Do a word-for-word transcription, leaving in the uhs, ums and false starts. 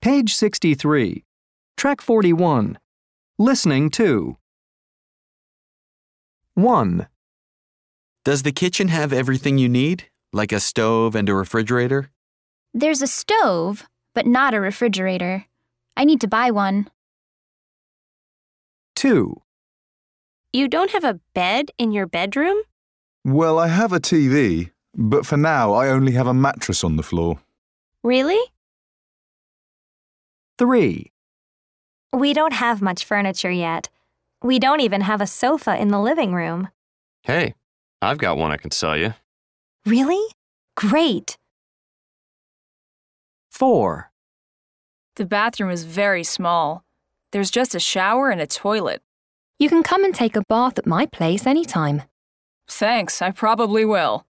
Page sixty-three. Track forty-one. Listening to. one. Does the kitchen have everything you need, like a stove and a refrigerator? There's a stove, but not a refrigerator. I need to buy one. two. You don't have a bed in your bedroom? Well, I have a T V, but for now I only have a mattress on the floor. Really? three. We don't have much furniture yet. We don't even have a sofa in the living room. Hey, I've got one I can sell you. Really? Great. four. The bathroom is very small. There's just a shower and a toilet. You can come and take a bath at my place anytime. Thanks, I probably will.